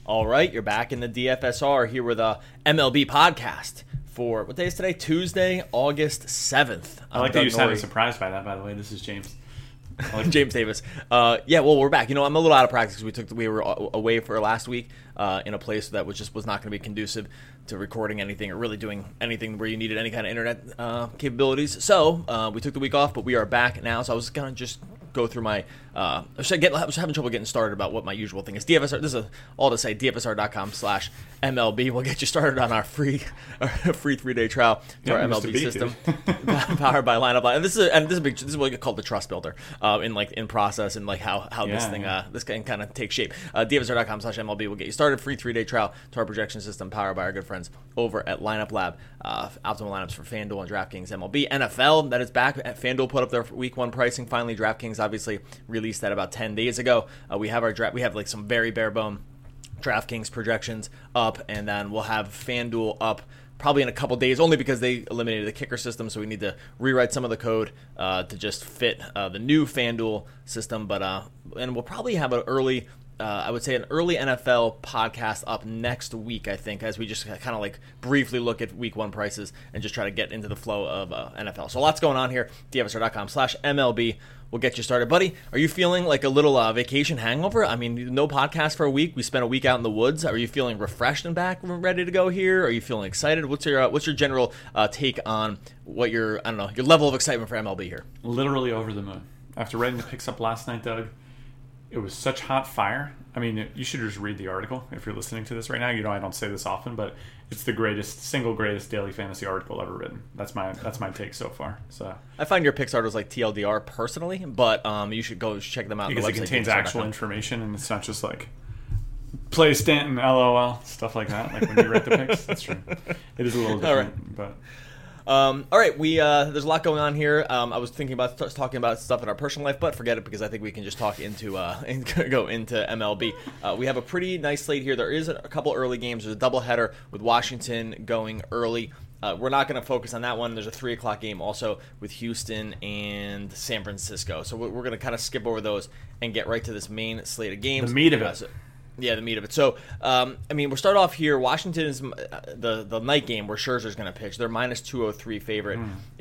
All right, you're back in the DFSR here with a MLB podcast for, what day is today? Tuesday, August 7th. I like that you sounded surprised by that, by the way. This is James. James Davis. Well, we're back. I'm a little out of practice. We were away for last week in a place that was not going to be conducive to recording anything or really doing anything where you needed any kind of internet capabilities. So we took the week off, but we are back now. So I was going to just go through my I was having trouble getting started about what my usual thing is. DFSR, this is all to say, dfsr.com/MLB will get you started on our free 3-day trial to our MLB system powered by Lineup Lab. And this is what we call the trust builder in process and like how this can kind of take shape. dfsr.com/MLB will get you started. Free 3-day trial to our projection system powered by our good friends over at Lineup Lab. Optimal lineups for FanDuel and DraftKings MLB. NFL, that is back. FanDuel put up their week 1 pricing finally. DraftKings obviously released that about 10 days ago. We have our draft. We have like some very bare bone DraftKings projections up, and then we'll have FanDuel up probably in a couple days, only because they eliminated the kicker system, so we need to rewrite some of the code to just fit the new FanDuel system. But and we'll probably have an early NFL podcast up next week, I think, as we just kind of like briefly look at week 1 prices and just try to get into the flow of NFL. So lots going on here. DFSR.com/MLB will get you started. Buddy, are you feeling like a little vacation hangover? I mean, no podcast for a week. We spent a week out in the woods. Are you feeling refreshed and back, ready to go here? Are you feeling excited? What's your general take on what your level of excitement for MLB here? Literally over the moon. After writing the picks up last night, Doug, it was such hot fire. I mean, you should just read the article if you're listening to this right now. I don't say this often, but it's the single greatest daily fantasy article ever written. That's my take so far. So I find your picks articles like TLDR personally, but you should go check them out. Because it contains actual information, and it's not just like play Stanton, LOL, stuff like that. Like when you write the picks, that's true. It is a little different, all right. But. All right, there's a lot going on here. I was thinking about talking about stuff in our personal life, but forget it because I think we can just talk into go into MLB. We have a pretty nice slate here. There is a couple early games. There's a doubleheader with Washington going early. We're not going to focus on that one. There's a 3 o'clock game also with Houston and San Francisco. So we're going to kind of skip over those and get right to this main slate of games. The meat of it. Yeah, the meat of it. So, we'll start off here. Washington is the night game where Scherzer's going to pitch. They're minus 203 favorite.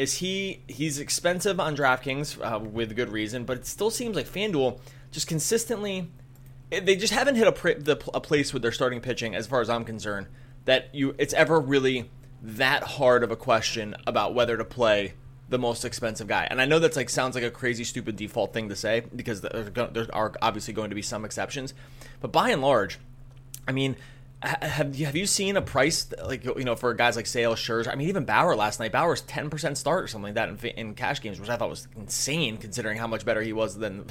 He's expensive on DraftKings with good reason, but it still seems like FanDuel just consistently, they just haven't hit a place with their starting pitching, as far as I'm concerned, that it's ever really that hard of a question about whether to play the most expensive guy. And I know that's sounds like a crazy, stupid default thing to say because there are obviously going to be some exceptions. But by and large, I mean, have you seen a price for guys like Sale, Scherzer? I mean, even Bauer last night. Bauer's 10% start or something like that in cash games, which I thought was insane considering how much better he was than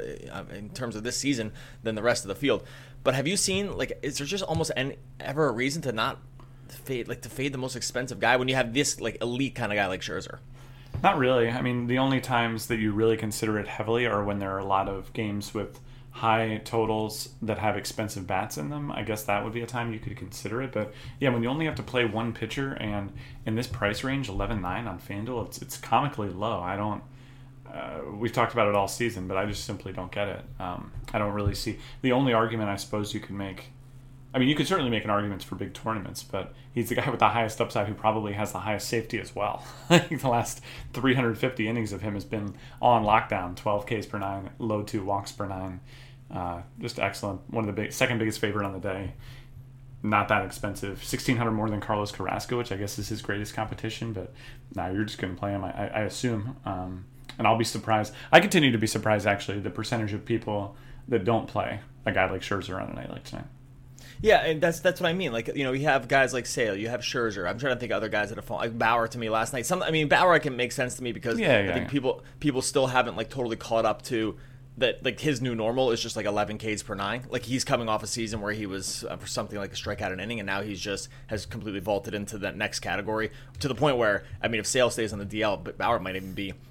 in terms of this season than the rest of the field. But have you seen is there just almost ever a reason to not fade the most expensive guy when you have this elite kind of guy like Scherzer? Not really. I mean, the only times that you really consider it heavily are when there are a lot of games with high totals that have expensive bats in them. I guess that would be a time you could consider it. But yeah, when you only have to play one pitcher and in this price range, 11.9 on FanDuel, it's comically low. I don't. We've talked about it all season, but I just simply don't get it. I don't really see the only argument I suppose you can make. I mean, you could certainly make an argument for big tournaments, but he's the guy with the highest upside who probably has the highest safety as well. I think the last 350 innings of him has been on lockdown, 12 Ks per 9, low 2 walks per 9. Just excellent. One of the second biggest favorite on the day. Not that expensive. 1,600 more than Carlos Carrasco, which I guess is his greatest competition, but now you're just going to play him, I assume. And I'll be surprised. I continue to be surprised, actually, the percentage of people that don't play a guy like Scherzer on a night like tonight. Yeah, and that's what I mean. You have guys like Sale, you have Scherzer. I'm trying to think of other guys that have fallen. Like Bauer to me last night. Bauer can make sense to me because I think people still haven't totally caught up to that. His new normal is just 11 Ks per 9. He's coming off a season where he was for something like a strikeout an inning, and now he's just has completely vaulted into that next category to the point where if Sale stays on the DL, but Bauer might even be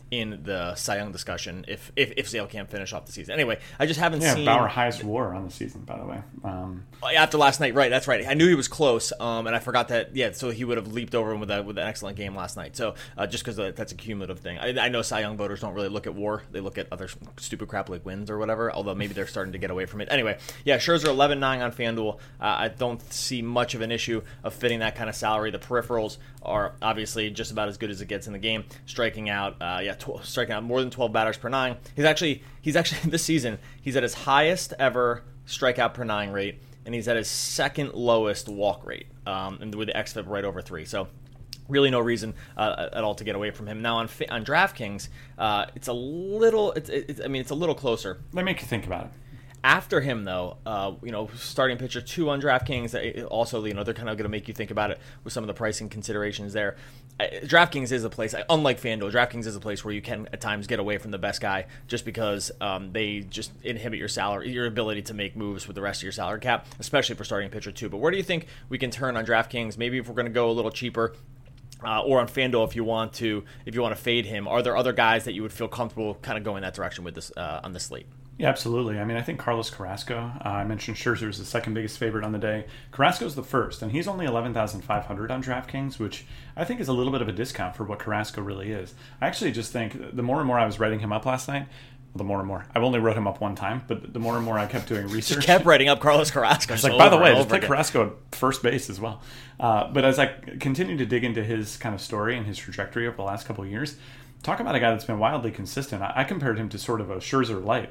in the Cy Young discussion if Sale can't finish off the season. Anyway, I just haven't seen Bauer highest WAR on the season, by the way. After last night, right? That's right. I knew he was close, and I forgot that. Yeah, so he would have leaped over him with an excellent game last night. So just because that's a cumulative thing, I know Cy Young voters don't really look at WAR; they look at other stupid crap like wins or whatever. Although maybe they're starting to get away from it. Anyway, yeah, Scherzer 11-9 on FanDuel. I don't see much of an issue of fitting that kind of salary. The peripherals are obviously just about as good as it gets in the game. Striking out, striking out more than 12 batters per nine. He's actually this season he's at his highest ever strikeout per nine rate, and he's at his second lowest walk rate, and with the xFIP right over 3. So really no reason at all to get away from him. Now on DraftKings, it's a little closer. They make you think about it. After him, though, starting pitcher 2 on DraftKings, also, they're kind of going to make you think about it with some of the pricing considerations there. DraftKings is a place, unlike FanDuel, DraftKings is a place where you can at times get away from the best guy just because they just inhibit your ability to make moves with the rest of your salary cap, especially for starting pitcher 2. But where do you think we can turn on DraftKings? Maybe if we're going to go a little cheaper, or on FanDuel if you want to fade him. Are there other guys that you would feel comfortable kind of going that direction with this on this slate? Yeah, absolutely. I mean, I think Carlos Carrasco, I mentioned Scherzer is the second biggest favorite on the day. Carrasco's the first, and he's only 11,500 on DraftKings, which I think is a little bit of a discount for what Carrasco really is. I actually just think the more and more I was writing him up last night, the more and more. I've only wrote him up one time, but the more and more I kept doing research. Just kept writing up Carlos Carrasco. It's like, by the way, just play Carrasco at first base as well. But as I continue to dig into his kind of story and his trajectory over the last couple of years, talk about a guy that's been wildly consistent. I compared him to sort of a Scherzer light.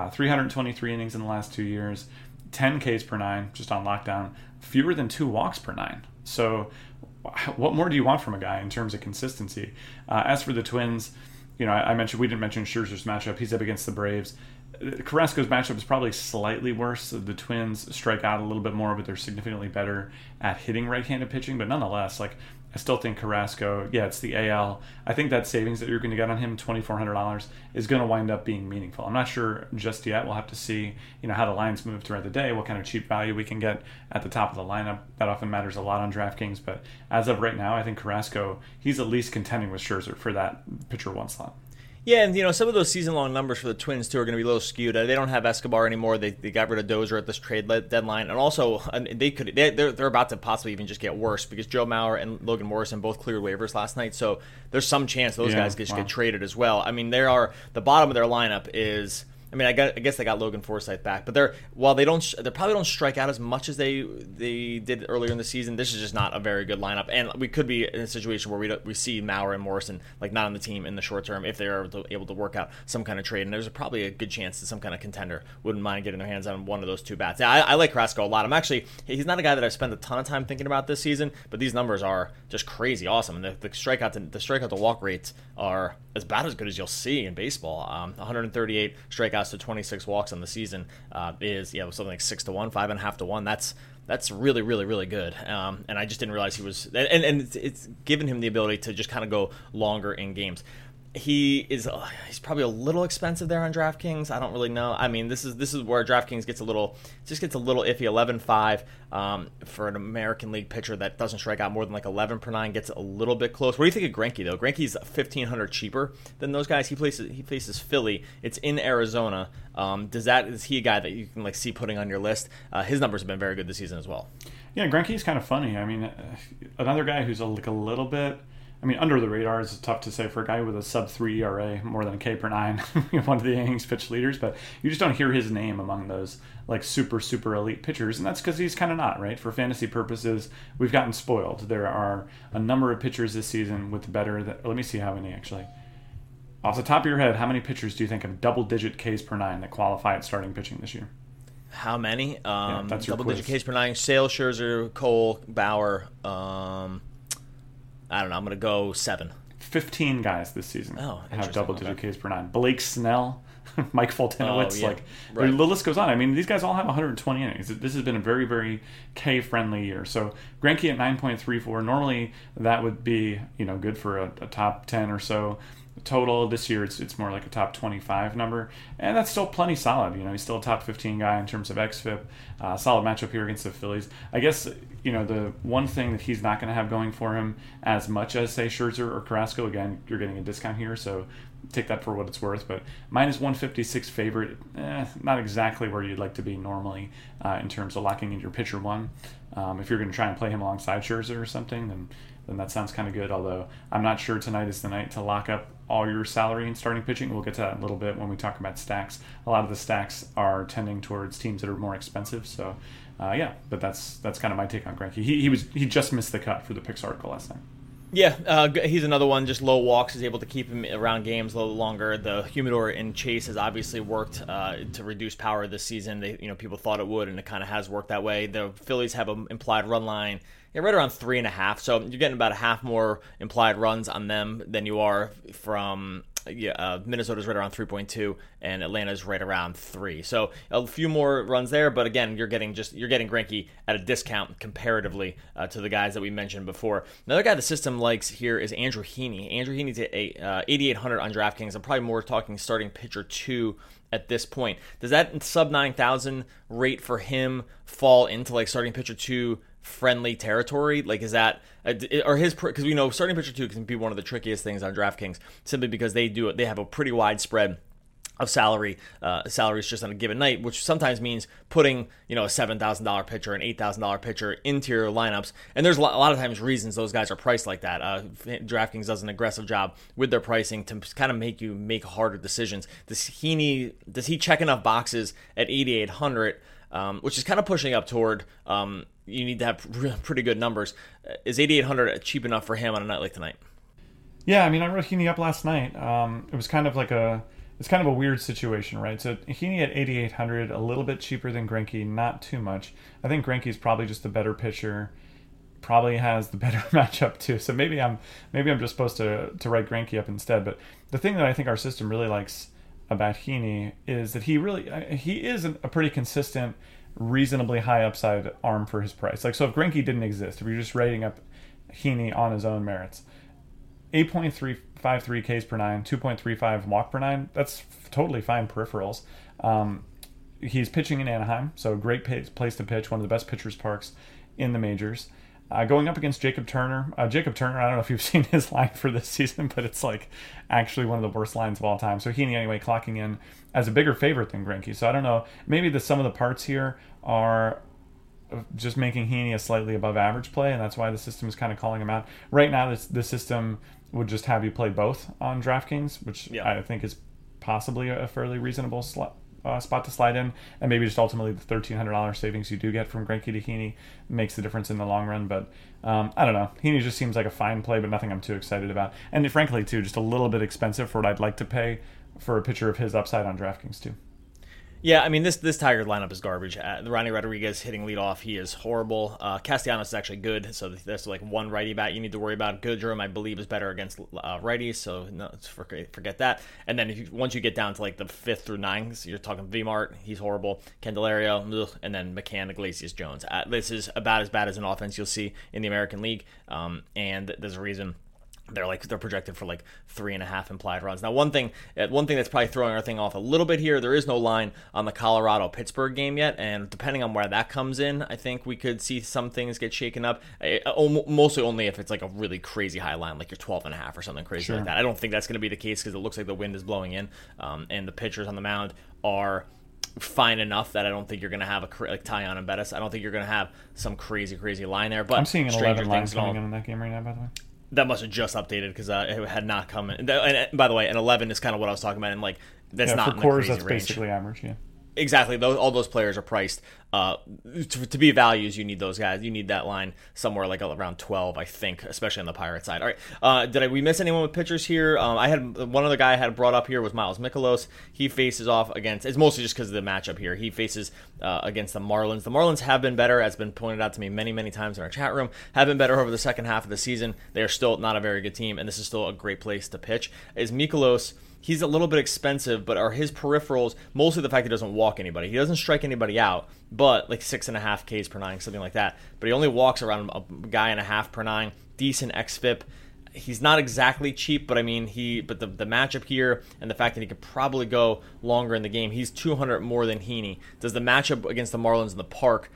323 innings in the last 2 years, 10 Ks per nine, just on lockdown, fewer than 2 walks per nine. So what more do you want from a guy in terms of consistency? As for the Twins, we didn't mention Scherzer's matchup. He's up against the Braves. Carrasco's matchup is probably slightly worse. The Twins strike out a little bit more, but they're significantly better at hitting right-handed pitching. But nonetheless, I still think Carrasco, it's the AL. I think that savings that you're going to get on him, $2,400, is going to wind up being meaningful. I'm not sure just yet. We'll have to see, how the lines move throughout the day, what kind of cheap value we can get at the top of the lineup. That often matters a lot on DraftKings. But as of right now, I think Carrasco, he's at least contending with Scherzer for that pitcher 1 slot. Yeah, and some of those season-long numbers for the Twins too are going to be a little skewed. They don't have Escobar anymore. They got rid of Dozier at this trade deadline, and also they're about to possibly even just get worse because Joe Mauer and Logan Morrison both cleared waivers last night. So there's some chance those guys just get traded as well. I mean, the bottom of their lineup is. I guess they got Logan Forsythe back, but they probably don't strike out as much as they did earlier in the season. This is just not a very good lineup, and we could be in a situation where we see Mauer and Morrison not on the team in the short term if they're able to work out some kind of trade. And there's probably a good chance that some kind of contender wouldn't mind getting their hands on one of those 2 bats. Yeah, I like Carrasco a lot. He's not a guy that I've spent a ton of time thinking about this season, but these numbers are just crazy awesome, and the strikeout to walk rates are about as good as you'll see in baseball. 138 strikeouts to 26 walks on the season is something like 6-1, 5.5-1. That's really, really, really good. And I just didn't realize he was, and it's given him the ability to just kind of go longer in games. He's probably a little expensive there on DraftKings. I don't really know. I mean, this is where DraftKings gets a little iffy. 11.5 for an American League pitcher that doesn't strike out more than 11 per nine gets a little bit close. What do you think of Greinke though? Greinke's $1,500 cheaper than those guys. He faces Philly. It's in Arizona. Is he a guy that you can see putting on your list? His numbers have been very good this season as well. Yeah, Greinke's kind of funny. I mean, another guy who's a little bit. Under the radar is tough to say for a guy with a sub-3 ERA, more than a K per nine, one of the innings pitch leaders, but you just don't hear his name among those super, super elite pitchers, and that's because he's kind of not, right? For fantasy purposes, we've gotten spoiled. There are a number of pitchers this season with let me see how many actually. Off the top of your head, how many pitchers do you think have double-digit Ks per nine that qualify at starting pitching this year? How many? That's your double-digit quiz. Ks per nine, Sale, Scherzer, Cole, Bauer, I don't know. I'm going to go 7. 15 guys this season have double-digit Ks per nine. Blake Snell, Mike Foltynewicz, the list goes on. I mean, these guys all have 120 innings. This has been a very, very K-friendly year. So Greinke at 9.34. Normally, that would be good for a top 10 or so total. This year, it's more like a top 25 number, and that's still plenty solid. He's still a top 15 guy in terms of xFIP. Solid matchup here against the Phillies. I guess the one thing that he's not going to have going for him as much as say Scherzer or Carrasco. Again, you're getting a discount here, so take that for what it's worth. But minus 156 favorite, not exactly where you'd like to be normally in terms of locking in your pitcher one. If you're going to try and play him alongside Scherzer or something, then that sounds kind of good. Although I'm not sure tonight is the night to lock up all your salary and starting pitching. We'll get to that in a little bit when we talk about stacks. A lot of the stacks are tending towards teams that are more expensive. So but that's kind of my take on Greinke. He just missed the cut for the Picks article last night. Yeah, he's another one. Just low walks is able to keep him around games a little longer. The humidor in Chase has obviously worked to reduce power this season. People thought it would, and it kind of has worked that way. The Phillies have an implied run line right around 3.5, so you're getting about a half more implied runs on them than you are from. Minnesota's right around 3.2, and Atlanta's right around 3. So a few more runs there, but again, you're getting Greinke at a discount comparatively to the guys that we mentioned before. Another guy the system likes here is Andrew Heaney. Andrew Heaney's at 8,800 on DraftKings. I'm probably more talking starting pitcher 2 at this point. Does that sub 9,000 rate for him fall into like starting pitcher 2 friendly territory? Like, is that or his, because we know starting pitcher 2 can be one of the trickiest things on DraftKings simply because they have a pretty wide spread of salaries just on a given night, which sometimes means putting a $7,000 pitcher, an $8,000 pitcher into your lineups. And there's a lot of times reasons those guys are priced like that. DraftKings does an aggressive job with their pricing to kind of make you make harder decisions. Does he check enough boxes at 8,800? Which is kind of pushing up toward you need to have pretty good numbers. Is 8,800 cheap enough for him on a night like tonight? Yeah, I mean, I wrote Heaney up last night. It was kind of like it's kind of a weird situation, right? So Heaney at 8,800, a little bit cheaper than Greinke, not too much. I think Greinke's probably just the better pitcher, probably has the better matchup too. So maybe I'm just supposed to write Greinke up instead. But the thing that I think our system really likes about Heaney is that he is a pretty consistent, reasonably high upside arm for his price. Like, so if Greinke didn't exist, if you're just rating up Heaney on his own merits, 8.353 Ks per 9, 2.35 walk per 9, that's totally fine peripherals. He's pitching in Anaheim, so great place to pitch, one of the best pitchers parks in the majors. Going up against Jacob Turner. Jacob Turner, I don't know if you've seen his line for this season, but it's like actually one of the worst lines of all time. So Heaney, anyway, clocking in as a bigger favorite than Greinke. So I don't know. Maybe the sum of the parts here are just making Heaney a slightly above average play, and that's why the system is kind of calling him out. Right now, the system would just have you play both on DraftKings, which I think is possibly a fairly reasonable spot to slide in, and maybe just ultimately the $1,300 savings you do get from Greinke to Heaney makes the difference in the long run. But I don't know. Heaney just seems like a fine play, but nothing I'm too excited about. And frankly, too, just a little bit expensive for what I'd like to pay for a pitcher of his upside on DraftKings, too. Yeah, I mean, this Tiger lineup is garbage. Ronnie Rodriguez hitting leadoff, he is horrible. Castellanos is actually good, so there's like one righty bat you need to worry about. Goodrum, I believe, is better against righties, so no, forget that. And then once you get down to like the 5th through 9th, you're talking Vmart, he's horrible. Candelario, and then McCann, Iglesias, Jones. This is about as bad as an offense you'll see in the American League, and there's a reason. They're projected for like 3.5 implied runs. Now, one thing that's probably throwing our thing off a little bit here, there is no line on the Colorado-Pittsburgh game yet, and depending on where that comes in, I think we could see some things get shaken up. Mostly only if it's like a really crazy high line, like you're 12.5 or something crazy like that. I don't think that's going to be the case because it looks like the wind is blowing in, and the pitchers on the mound are fine enough that I don't think you're going to have like Taillon and Bettis. I don't think you're going to have some crazy line there. But I'm seeing an 11 line coming in that game right now, by the way. That must have just updated because it had not come in. And by the way, an 11 is kind of what I was talking about, and like that's not for in cores. the crazy That's range. basically average. Yeah, exactly. All those players are priced to be values. You need those guys. You need that line somewhere like around 12, I think, especially on the Pirate side. All right, did we miss anyone with pitchers here? I had one other guy I had brought up here was Miles Mikolas. He faces off against. It's mostly just because of the matchup here. He faces against the Marlins. The Marlins have been better, as been pointed out to me many times in our chat room. Have been better over the second half of the season. They are still not a very good team, and this is still a great place to pitch. Is Mikolas? He's a little bit expensive, but are his peripherals mostly the fact he doesn't walk anybody? He doesn't strike anybody out, but like 6.5 Ks per 9, something like that. But he only walks around a guy and a half per 9. Decent xFIP. He's not exactly cheap, but I mean but the matchup here and the fact that he could probably go longer in the game, he's 200 more than Heaney. Does the matchup against the Marlins in the park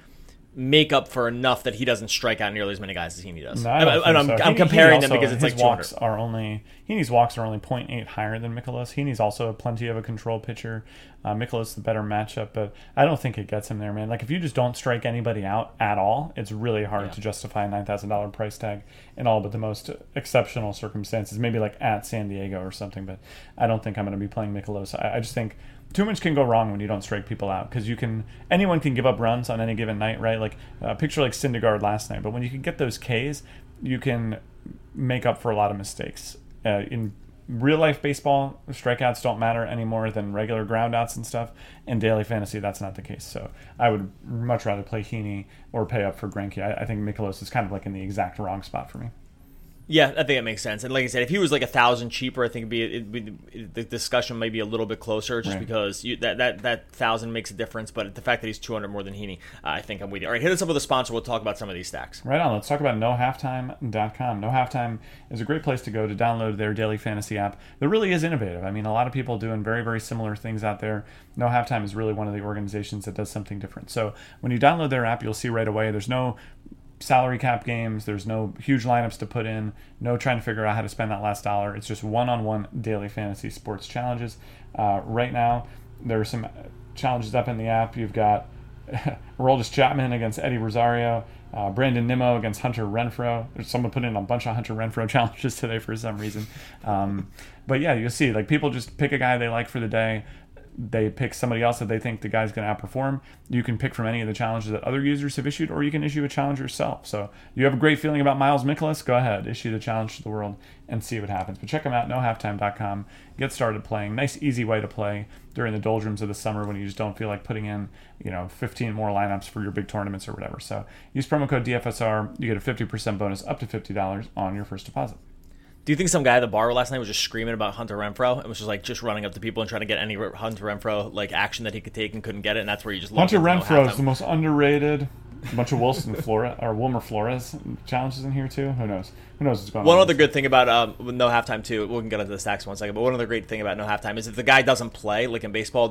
make up for enough that he doesn't strike out nearly as many guys as Heaney does. No, I don't and think so. I'm comparing them because it's like 200. Heaney's walks are only 0.8 higher than Mikolas. Heaney's also plenty of a control pitcher. Mikolas the better matchup, but I don't think it gets him there, man. Like if you just don't strike anybody out at all, it's really hard to justify a $9,000 price tag in all but the most exceptional circumstances. Maybe like at San Diego or something, but I don't think I'm going to be playing Mikolas. I just think too much can go wrong when you don't strike people out because anyone can give up runs on any given night, right? Like picture like Syndergaard last night, but when you can get those Ks, you can make up for a lot of mistakes. In real life baseball, strikeouts don't matter any more than regular groundouts and stuff. In daily fantasy, that's not the case. So I would much rather play Heaney or pay up for Greinke. I think Mikolas is kind of like in the exact wrong spot for me. Yeah, I think it makes sense. And like I said, if he was like 1,000 cheaper, I think the discussion might be a little bit closer just because that 1,000 makes a difference. But the fact that he's 200 more than Heaney, I think I'm with you. All right, hit us up with a sponsor. We'll talk about some of these stacks. Right on. Let's talk about NoHalftime.com. No Halftime is a great place to go to download their daily fantasy app that really is innovative. I mean, a lot of people doing very, very similar things out there. No Halftime is really one of the organizations that does something different. So when you download their app, you'll see right away there's no salary cap games, there's no huge lineups to put in, no trying to figure out how to spend that last dollar. It's just one-on-one daily fantasy sports challenges. Right now, there are some challenges up in the app. You've got Aroldis Chapman against Eddie Rosario, Brandon Nimmo against Hunter Renfroe. There's someone put in a bunch of Hunter Renfroe challenges today for some reason. But yeah, you'll see, like people just pick a guy they like for the day. They pick somebody else that they think the guy's going to outperform. You can pick from any of the challenges that other users have issued, or you can issue a challenge yourself. So you have a great feeling about Miles Mikolas, go ahead, issue the challenge to the world and see what happens. But check them out, nohalftime.com. Get started playing. Nice, easy way to play during the doldrums of the summer when you just don't feel like putting in, 15 more lineups for your big tournaments or whatever. So use promo code DFSR. You get a 50% bonus up to $50 on your first deposit. Do you think some guy at the bar last night was just screaming about Hunter Renfroe and was just like just running up to people and trying to get any Hunter Renfroe like action that he could take and couldn't get it, and that's where you just Hunter Renfroe is the most underrated. A bunch of Wilmer Flores challenges in here too. Who knows? Who knows what's going on? One other good thing about No Halftime too. We can get into the stacks in 1 second. But one other great thing about No Halftime is if the guy doesn't play, like in baseball,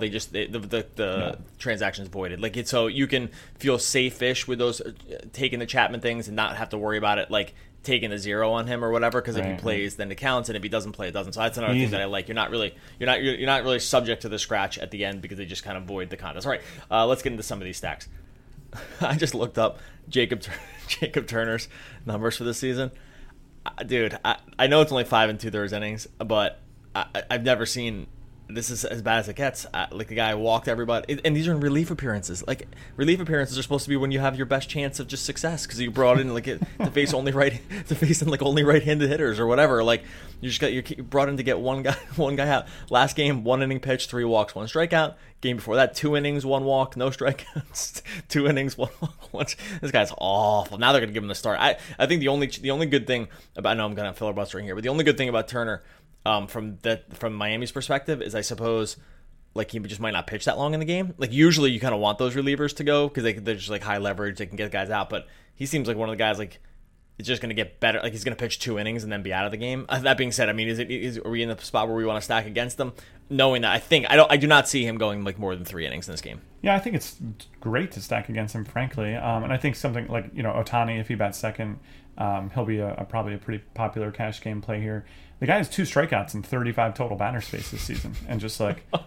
the transaction is voided. Like so you can feel safe-ish with those taking the Chapman things and not have to worry about it like taking a zero on him or whatever, because if he plays then it counts, and if he doesn't play it doesn't. So that's another thing that I like. You're not really subject to the scratch at the end because they just kind of void the contest. All right, let's get into some of these stacks. I just looked up Jacob Turner's numbers for this season. Dude, I know it's only 5 2/3 innings, but I've never seen this is as bad as it gets. Like the guy walked everybody, and these are in relief appearances. Like relief appearances are supposed to be when you have your best chance of just success because you brought in like to face only right-handed hitters or whatever. Like you're brought in to get one guy out. Last game, 1 inning pitch, 3 walks, 1 strikeout. Game before that, 2 innings, 1 walk, no strikeouts. 2 innings, 1 walk. This guy's awful. Now they're going to give him the start. I think the only good thing about, I know I'm going to filibustering here, but the only good thing about Turner from Miami's perspective is I suppose like he just might not pitch that long in the game. Like usually you kind of want those relievers to go because they're just like high leverage. They can get guys out, but he seems like one of the guys like it's just going to get better. Like he's going to pitch 2 innings and then be out of the game. That being said, I mean, are we in the spot where we want to stack against them? Knowing that, I do not see him going like more than 3 innings in this game. Yeah, I think it's great to stack against him, frankly. And I think something like Ohtani, if he bats second, he'll be probably a pretty popular cash game play here. The guy has 2 strikeouts and 35 total batter space this season, and just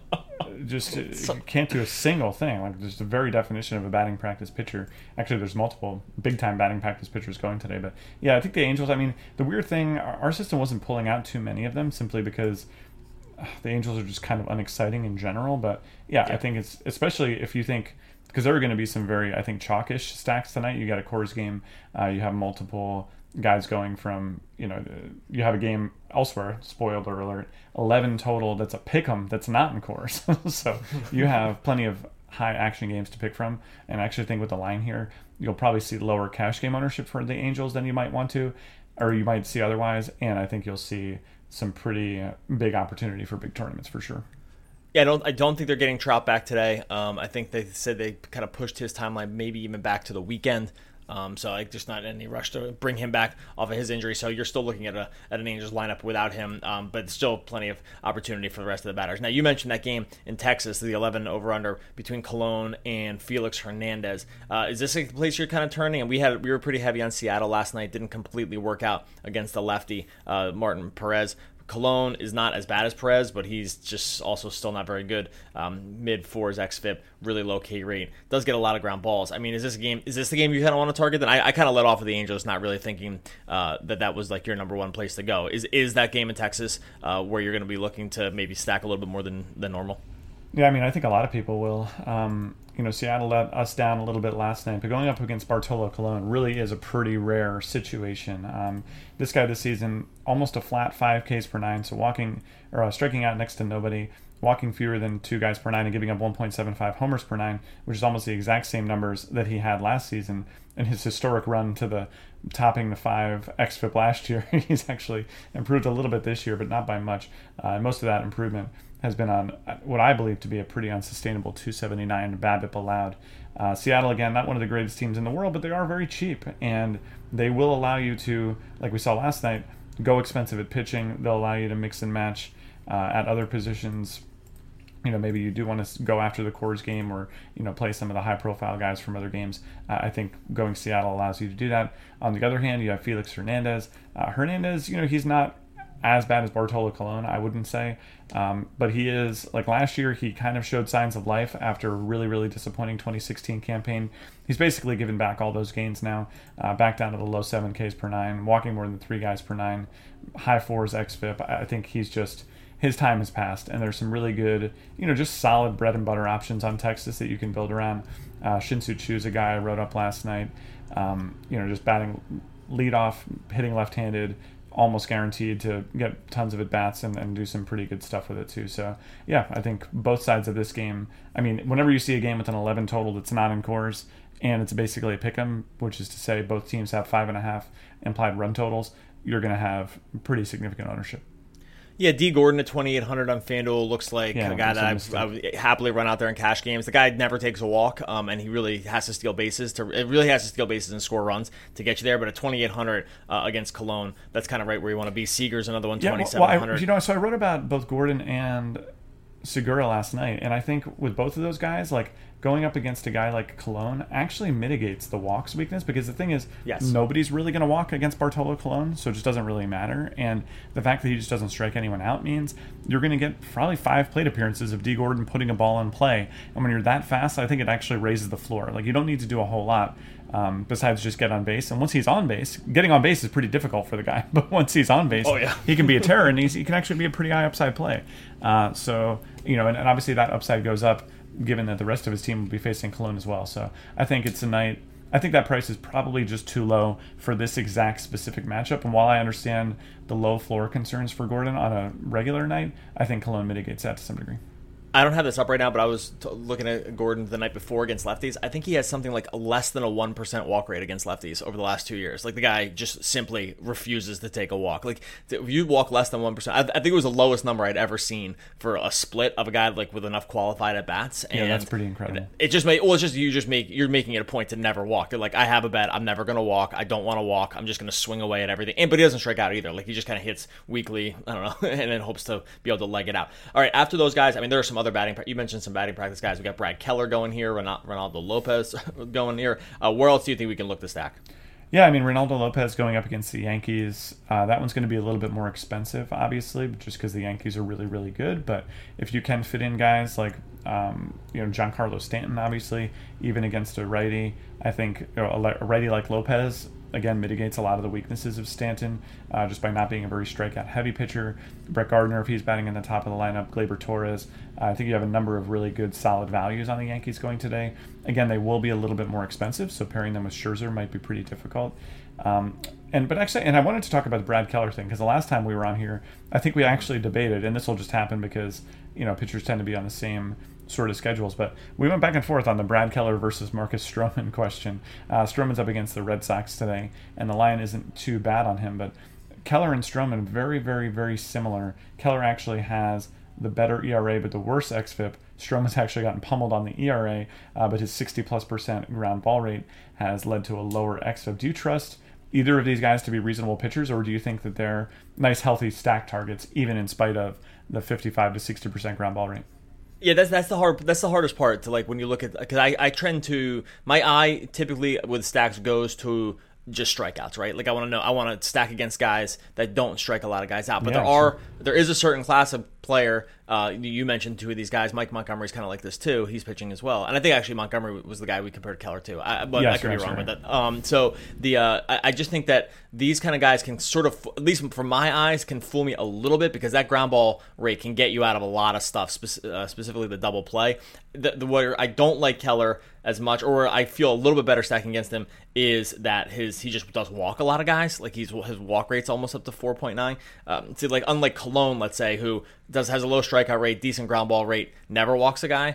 can't do a single thing. Like just the very definition of a batting practice pitcher. Actually, there's multiple big-time batting practice pitchers going today. But yeah, I think the Angels. I mean, the weird thing, our system wasn't pulling out too many of them simply because the Angels are just kind of unexciting in general. But yeah, I think it's especially if you think. Because there are going to be some very, I think, chalkish stacks tonight. You got a Coors game. You have multiple guys going from, you have a game elsewhere, spoiler alert, 11 total that's a pick'em that's not in Coors. So you have plenty of high action games to pick from. And I actually think with the line here, you'll probably see lower cash game ownership for the Angels than you might want to, or you might see otherwise. And I think you'll see some pretty big opportunity for big tournaments for sure. Yeah, I don't think they're getting Trout back today. I think they said they kind of pushed his timeline maybe even back to the weekend. So like, just not any rush to bring him back off of his injury. So you're still looking at an Angels lineup without him, but still plenty of opportunity for the rest of the batters. Now, you mentioned that game in Texas, the 11 over/under between Colon and Felix Hernandez. Is this a place you're kind of turning? And we were pretty heavy on Seattle last night. Didn't completely work out against the lefty Martin Perez. Colon is not as bad as Perez, but he's just also still not very good. Mid-4s xFIP, really low K rate. Does get a lot of ground balls. I mean, is this the game you kind of want to target? Then I kind of let off of the Angels, not really thinking that was like your number one place to go. Is that game in Texas where you're going to be looking to maybe stack a little bit more than normal? Yeah, I mean, I think a lot of people will. Seattle let us down a little bit last night, but going up against Bartolo Colon really is a pretty rare situation. This guy this season, almost a flat 5 Ks per 9, so striking out next to nobody, walking fewer than 2 guys per 9, and giving up 1.75 homers per 9, which is almost the exact same numbers that he had last season. In his historic run to topping the 5 xFIP last year, he's actually improved a little bit this year, but not by much. Most of that improvement has been on what I believe to be a pretty unsustainable 279 BABIP allowed. Seattle, again, not one of the greatest teams in the world, but they are very cheap, and they will allow you to, like we saw last night, go expensive at pitching. They'll allow you to mix and match at other positions. Maybe you do want to go after the Coors game or, play some of the high-profile guys from other games. I think going Seattle allows you to do that. On the other hand, you have Felix Hernandez. He's not as bad as Bartolo Colon, I wouldn't say. But he is, like last year, he kind of showed signs of life after a really, really disappointing 2016 campaign. He's basically given back all those gains now, back down to the low 7 Ks per 9, walking more than 3 guys per 9, high 4s xFIP. I think his time has passed, and there's some really good, just solid bread and butter options on Texas that you can build around. Shin-Soo Choo's a guy I wrote up last night, just batting leadoff, hitting left-handed, almost guaranteed to get tons of at-bats and do some pretty good stuff with it too. So, yeah, I think both sides of this game, whenever you see a game with an 11 total that's not in Coors, and it's basically a pick'em, which is to say both teams have 5.5 implied run totals, you're going to have pretty significant ownership. Yeah, D. Gordon at 2,800 on FanDuel looks like a guy that I would happily run out there in cash games. The guy never takes a walk, and he really has to steal bases and score runs to get you there. But at 2,800 against Colon, that's kind of right where you want to be. Seager's another one, 2,700. So I wrote about both Gordon and Segura last night, and I think with both of those guys, like going up against a guy like Colon actually mitigates the walks weakness, because the thing is, nobody's really going to walk against Bartolo Colon, so it just doesn't really matter. And the fact that he just doesn't strike anyone out means you're going to get probably 5 plate appearances of D. Gordon putting a ball in play. And when you're that fast, I think it actually raises the floor. Like, you don't need to do a whole lot besides just get on base. And once he's on base, getting on base is pretty difficult for the guy. But once he's on base, he can be a terror, and he can actually be a pretty high upside play. And obviously that upside goes up given that the rest of his team will be facing Colon as well. So I think it's a night. I think that price is probably just too low for this exact specific matchup. And while I understand the low floor concerns for Gordon on a regular night, I think Colon mitigates that to some degree. I don't have this up right now, but I was looking at Gordon the night before against lefties. I think he has something like less than a 1% walk rate against lefties over the last 2 years. Like, the guy just simply refuses to take a walk. Like, if you walk less than 1%, I think it was the lowest number I'd ever seen for a split of a guy like with enough qualified at bats. And that's pretty incredible. You're making it a point to never walk. You're like, I have a bet, I'm never going to walk. I don't want to walk. I'm just going to swing away at everything. But he doesn't strike out either. Like, he just kind of hits weakly, I don't know, and then hopes to be able to leg it out. All right, after those guys, there are some other you mentioned some batting practice guys. We got Brad Keller going here, Ronaldo Lopez going here. Where else do you think we can look to stack? Yeah, Ronaldo Lopez going up against the Yankees. That one's going to be a little bit more expensive, obviously, just because the Yankees are really, really good. But if you can fit in guys like Giancarlo Stanton, obviously, even against a righty, I think a righty like Lopez again mitigates a lot of the weaknesses of Stanton just by not being a very strikeout-heavy pitcher. Brett Gardner, if he's batting in the top of the lineup, Gleyber Torres. I think you have a number of really good, solid values on the Yankees going today. Again, they will be a little bit more expensive, so pairing them with Scherzer might be pretty difficult. And I wanted to talk about the Brad Keller thing, because the last time we were on here, I think we actually debated, and this will just happen because pitchers tend to be on the same sort of schedules, but we went back and forth on the Brad Keller versus Marcus Stroman question. Stroman's up against the Red Sox today, and the line isn't too bad on him, but Keller and Stroman, very, very, very similar. Keller actually has the better ERA but the worse xFIP. Stroman's actually gotten pummeled on the ERA, but his 60+% ground ball rate has led to a lower xFIP. Do you trust either of these guys to be reasonable pitchers, or do you think that they're nice, healthy stack targets, even in spite of the 55 to 60% ground ball rate? Yeah, that's the hardest part to, like, when you look at, because I trend to, my eye typically with stacks goes to just strikeouts, right? Like, I want to stack against guys that don't strike a lot of guys out. But there is a certain class of player. You mentioned two of these guys. Mike Montgomery's kind of like this too. He's pitching as well, and I think actually Montgomery was the guy we compared Keller to. But I could be wrong with that. So I just think that these kind of guys can sort of, at least from my eyes, can fool me a little bit, because that ground ball rate can get you out of a lot of stuff, specifically the double play. Where I don't like Keller as much, or I feel a little bit better stacking against him, is that he just does walk a lot of guys. Like, his walk rate's almost up to 4.9. So, like, unlike Cologne, let's say, who has a low strikeout rate, decent ground ball rate, never walks a guy.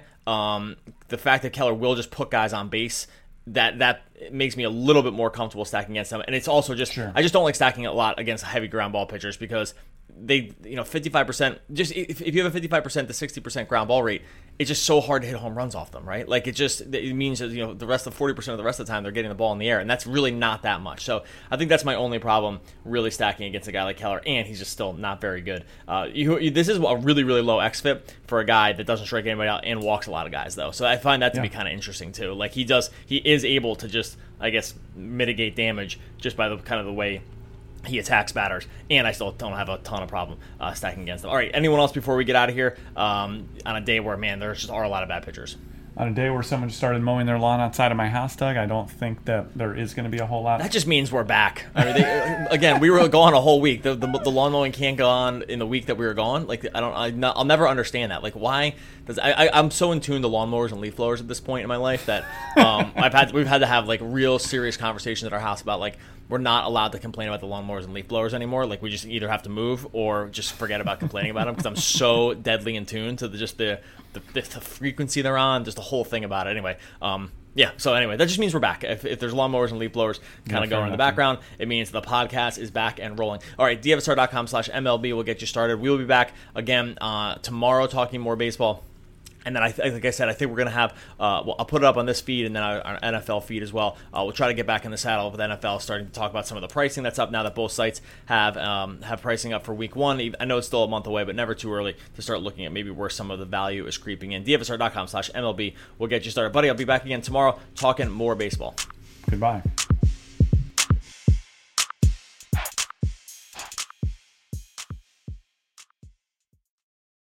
The fact that Keller will just put guys on base, that makes me a little bit more comfortable stacking against them. And it's also just, I just don't like stacking a lot against heavy ground ball pitchers, because they, 55%, just if you have a 55% to 60% ground ball rate, it's just so hard to hit home runs off them, right? Like, it means that, the rest of 40% of the rest of the time they're getting the ball in the air, and that's really not that much. So I think that's my only problem really stacking against a guy like Keller, and he's just still not very good. This is a really, really low xFIP for a guy that doesn't strike anybody out and walks a lot of guys, though. So I find that to be kind of interesting too. Like, he is able to just, I guess, mitigate damage just by the kind of the way he attacks batters, and I still don't have a ton of problem stacking against them. All right, anyone else before we get out of here on a day where, man, there just are a lot of bad pitchers? On a day where someone just started mowing their lawn outside of my house, Doug, I don't think that there is going to be a whole lot. That just means we're back. I mean, again, we were gone a whole week. The lawn mowing can't go on in the week that we were gone. Like, I'll never understand that. Like, why does I'm so in tune to lawnmowers and leaf blowers at this point in my life that we've had to have, like, real serious conversations at our house about, like, we're not allowed to complain about the lawnmowers and leaf blowers anymore. Like, we just either have to move or just forget about complaining about them, because I'm so deadly in tune to the frequency they're on, just the whole thing about it. Anyway, so anyway, that just means we're back. If there's lawnmowers and leaf blowers kind of going in the background, it means the podcast is back and rolling. All right, DFSR.com/MLB will get you started. We will be back again tomorrow talking more baseball. And then, like I said, I think we're going to have, I'll put it up on this feed and then our NFL feed as well. We'll try to get back in the saddle with NFL, starting to talk about some of the pricing that's up now that both sites have pricing up for week one. I know it's still a month away, but never too early to start looking at maybe where some of the value is creeping in. DFSR.com/MLB will get you started. Buddy, I'll be back again tomorrow talking more baseball. Goodbye.